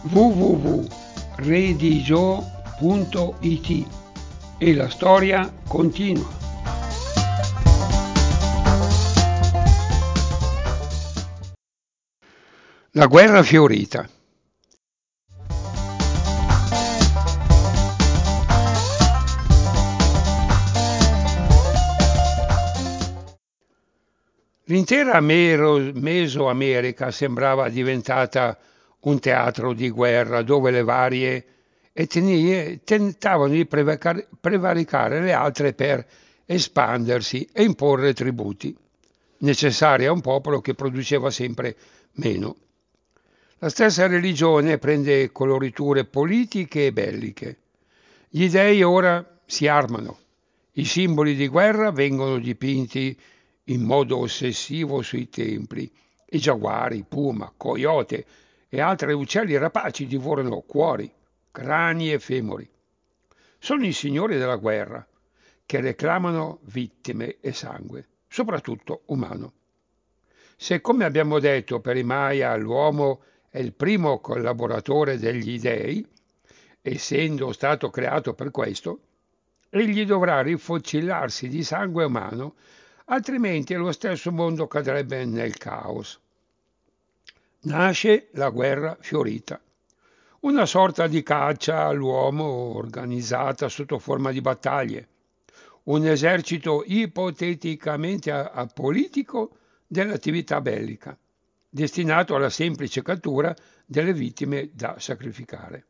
www.redigio.it e la storia continua. La guerra fiorita. L'intera Mesoamerica sembrava diventata un teatro di guerra dove le varie etnie tentavano di prevaricare le altre per espandersi e imporre tributi, necessari a un popolo che produceva sempre meno. La stessa religione prende coloriture politiche e belliche. Gli dei ora si armano. I simboli di guerra vengono dipinti in modo ossessivo sui templi. I giaguari, puma, coyote e altri uccelli rapaci divorano cuori, crani e femori. Sono i signori della guerra che reclamano vittime e sangue, soprattutto umano. Se, come abbiamo detto, per i Maya l'uomo è il primo collaboratore degli dei, essendo stato creato per questo, egli dovrà rifocillarsi di sangue umano, altrimenti lo stesso mondo cadrebbe nel caos. Nasce la guerra fiorita, una sorta di caccia all'uomo organizzata sotto forma di battaglie, un esercito ipoteticamente apolitico dell'attività bellica, destinato alla semplice cattura delle vittime da sacrificare.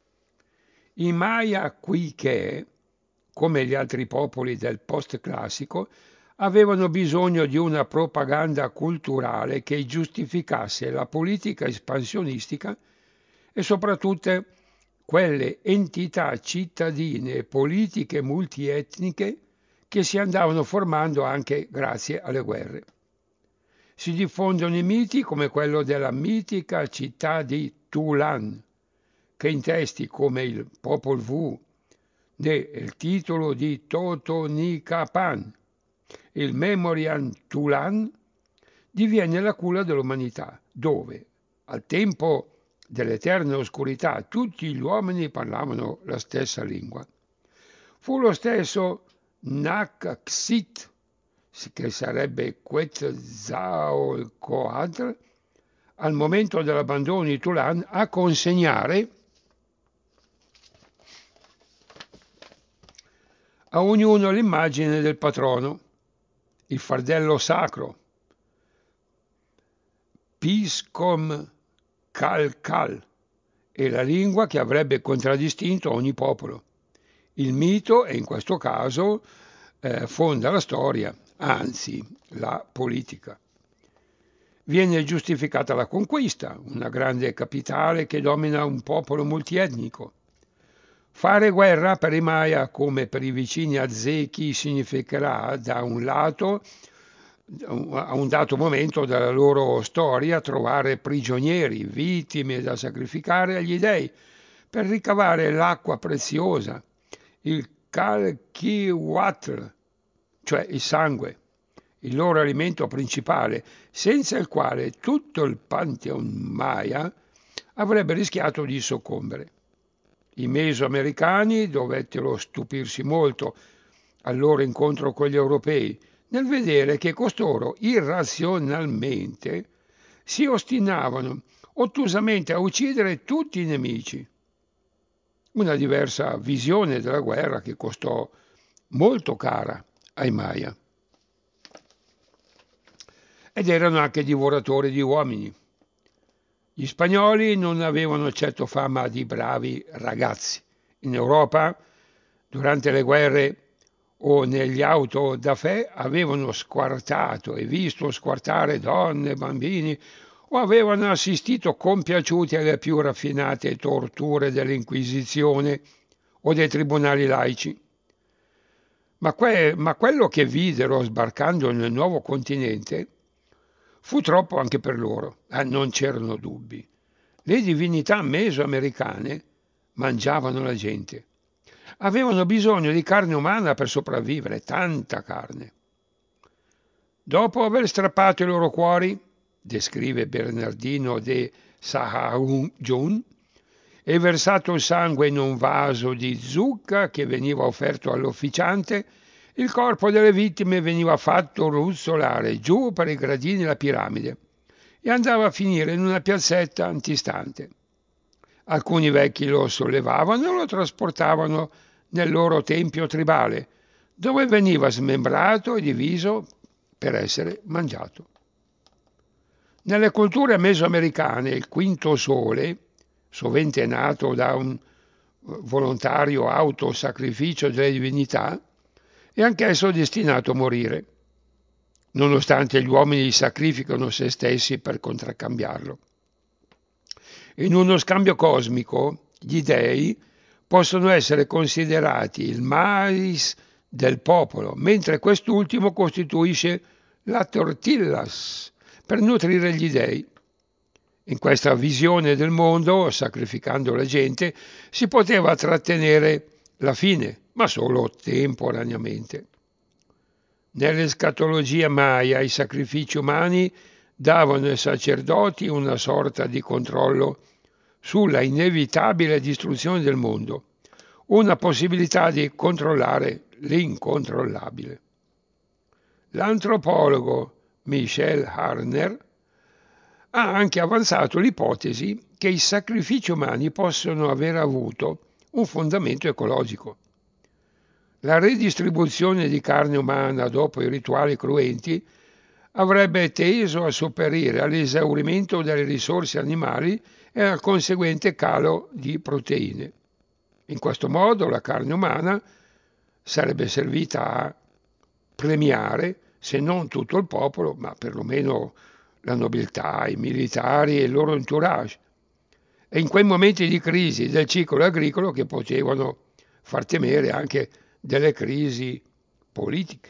I Maya Quiché, come gli altri popoli del post-classico, avevano bisogno di una propaganda culturale che giustificasse la politica espansionistica e soprattutto quelle entità cittadine e politiche multietniche che si andavano formando anche grazie alle guerre. Si diffondono i miti come quello della mitica città di Tulan, che in testi come il Popol Vuh, il titolo di Totonicapán, il Memorial Tulan, diviene la culla dell'umanità, dove, al tempo dell'eterna oscurità, tutti gli uomini parlavano la stessa lingua. Fu lo stesso Naxit, che sarebbe Quetzalcoatl, al momento dell'abbandono di Tulan, a consegnare a ognuno l'immagine del patrono, il fardello sacro, Piscom Calcal, e la lingua che avrebbe contraddistinto ogni popolo. Il mito, e in questo caso, fonda la storia, anzi la politica. Viene giustificata la conquista, una grande capitale che domina un popolo multietnico. Fare guerra per i Maya come per i vicini aztechi significherà, da un lato, a un dato momento della loro storia, trovare prigionieri, vittime da sacrificare agli dei per ricavare l'acqua preziosa, il Calquihuatl, cioè il sangue, il loro alimento principale, senza il quale tutto il Pantheon Maya avrebbe rischiato di soccombere. I mesoamericani dovettero stupirsi molto al loro incontro con gli europei nel vedere che costoro irrazionalmente si ostinavano ottusamente a uccidere tutti i nemici. Una diversa visione della guerra che costò molto cara ai Maya. Ed erano anche divoratori di uomini. Gli spagnoli non avevano certo fama di bravi ragazzi. In Europa, durante le guerre o negli auto da fè, avevano squartato e visto squartare donne e bambini o avevano assistito compiaciuti alle più raffinate torture dell'Inquisizione o dei tribunali laici. Ma quello che videro sbarcando nel nuovo continente fu troppo anche per loro, non c'erano dubbi. Le divinità mesoamericane mangiavano la gente. Avevano bisogno di carne umana per sopravvivere, tanta carne. Dopo aver strappato i loro cuori, descrive Bernardino de Sahagún, e versato il sangue in un vaso di zucca che veniva offerto all'officiante, il corpo delle vittime veniva fatto ruzzolare giù per i gradini della piramide e andava a finire in una piazzetta antistante. Alcuni vecchi lo sollevavano e lo trasportavano nel loro tempio tribale, dove veniva smembrato e diviso per essere mangiato. Nelle culture mesoamericane il quinto sole, sovente nato da un volontario autosacrificio delle divinità, è anch'esso destinato a morire, nonostante gli uomini sacrificano se stessi per contraccambiarlo. In uno scambio cosmico, gli dei possono essere considerati il mais del popolo, mentre quest'ultimo costituisce la tortillas per nutrire gli dei. In questa visione del mondo, sacrificando la gente, si poteva trattenere la fine, ma solo temporaneamente. Nell'escatologia Maya i sacrifici umani davano ai sacerdoti una sorta di controllo sulla inevitabile distruzione del mondo, una possibilità di controllare l'incontrollabile. L'antropologo Michel Harner ha anche avanzato l'ipotesi che i sacrifici umani possono aver avuto un fondamento ecologico. La redistribuzione di carne umana dopo i rituali cruenti avrebbe teso a sopperire all'esaurimento delle risorse animali e al conseguente calo di proteine. In questo modo la carne umana sarebbe servita a premiare, se non tutto il popolo, ma perlomeno la nobiltà, i militari e il loro entourage. E in quei momenti di crisi del ciclo agricolo che potevano far temere anche delle crisi politiche.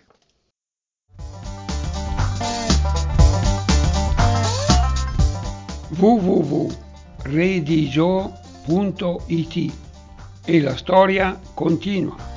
www.redigio.it e la storia continua.